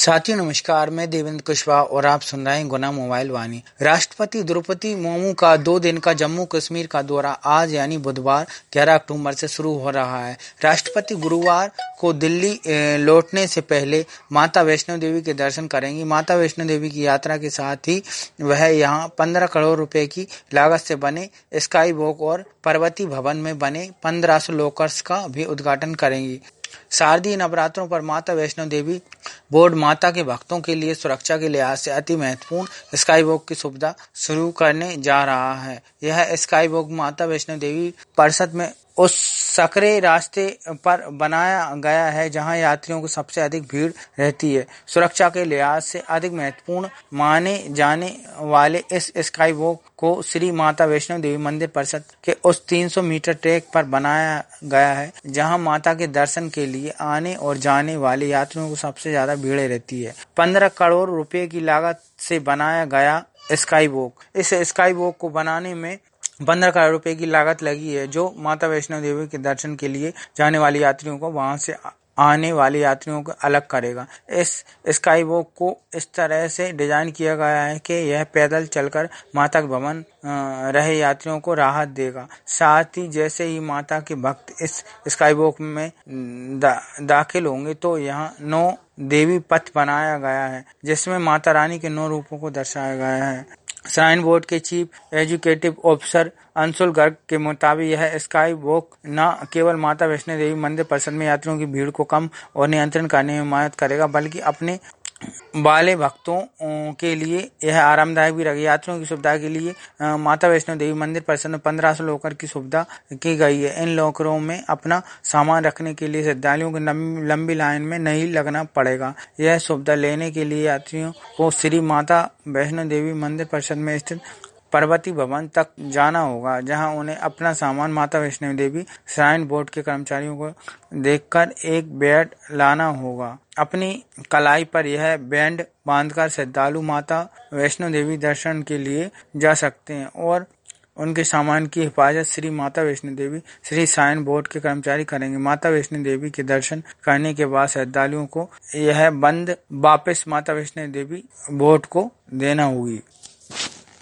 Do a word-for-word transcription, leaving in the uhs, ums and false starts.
साथियों नमस्कार, मैं देवेंद्र कुशवाहा और आप सुन रहे हैं गुना मोबाइल वाणी। राष्ट्रपति द्रौपदी मुर्मू का दो दिन का जम्मू कश्मीर का दौरा आज यानी बुधवार ग्यारह अक्टूबर से शुरू हो रहा है। राष्ट्रपति गुरुवार को दिल्ली लौटने से पहले माता वैष्णो देवी के दर्शन करेंगी। माता वैष्णो देवी की यात्रा के साथ ही वह यहां पंद्रह करोड़ रुपए की लागत से बने स्काई वॉक और पर्वती भवन में बने पंद्रह सौ लॉकर्स का भी उद्घाटन करेंगी। शारदीय नवरात्रों पर माता वैष्णो देवी बोर्ड माता के भक्तों के लिए सुरक्षा के लिहाज से अति महत्वपूर्ण स्काई वॉक की सुविधा शुरू करने जा रहा है। यह स्काई वॉक माता वैष्णो देवी परिषद में उस सकरे रास्ते पर बनाया गया है जहां यात्रियों को सबसे अधिक भीड़ रहती है। सुरक्षा के लिहाज से अधिक महत्वपूर्ण माने जाने वाले इस स्काई वॉक को श्री माता वैष्णो देवी मंदिर परिषद के उस तीन सौ मीटर ट्रैक पर बनाया गया है जहां माता के दर्शन के लिए आने और जाने वाले यात्रियों को सबसे ज्यादा भीड़ रहती है। पंद्रह करोड़ रुपए की लागत से बनाया गया स्काई वॉक। इस स्काई वॉक को बनाने में पंद्रह करोड़ रुपए की लागत लगी है, जो माता वैष्णो देवी के दर्शन के लिए जाने वाले यात्रियों को वहां से आने वाले यात्रियों को अलग करेगा। इस स्काई वॉक को इस तरह से डिजाइन किया गया है कि यह पैदल चलकर माता के भवन रहे यात्रियों को राहत देगा। साथ ही जैसे ही माता के भक्त इस स्काई वॉक में दा, दाखिल होंगे तो यहाँ नौ देवी पथ बनाया गया है जिसमें माता रानी के नौ रूपों को दर्शाया गया है। श्राइन बोर्ड के chief executive officer Anshul Garg के मुताबिक यह स्काई वॉक न केवल माता वैष्णो देवी मंदिर परिसर में यात्रियों की भीड़ को कम और नियंत्रण करने में मदद करेगा, बल्कि अपने वाले भक्तों के लिए यह आरामदायक भी रहेगा। यात्रियों की सुविधा के लिए माता वैष्णो देवी मंदिर परिसर में पंद्रह सौ लॉकर की सुविधा की गई है। इन लॉकरों में अपना सामान रखने के लिए श्रद्धालुओं को लंबी लाइन में नहीं लगना पड़ेगा। यह सुविधा लेने के लिए यात्रियों को श्री माता वैष्णो देवी मंदिर परिसर में स्थित पर्वती भवन तक जाना होगा, जहां उन्हें अपना सामान माता वैष्णो देवी श्राइन बोर्ड के कर्मचारियों को देखकर एक बैंड लाना होगा। अपनी कलाई पर यह बैंड बांधकर श्रद्धालु माता वैष्णो देवी दर्शन के लिए जा सकते हैं और उनके सामान की हिफाजत श्री माता वैष्णो देवी श्री श्राइन बोर्ड के कर्मचारी करेंगे। माता वैष्णो देवी के दर्शन करने के बाद श्रद्धालुओं को यह बंद वापस माता वैष्णो देवी बोर्ड को देना होगी।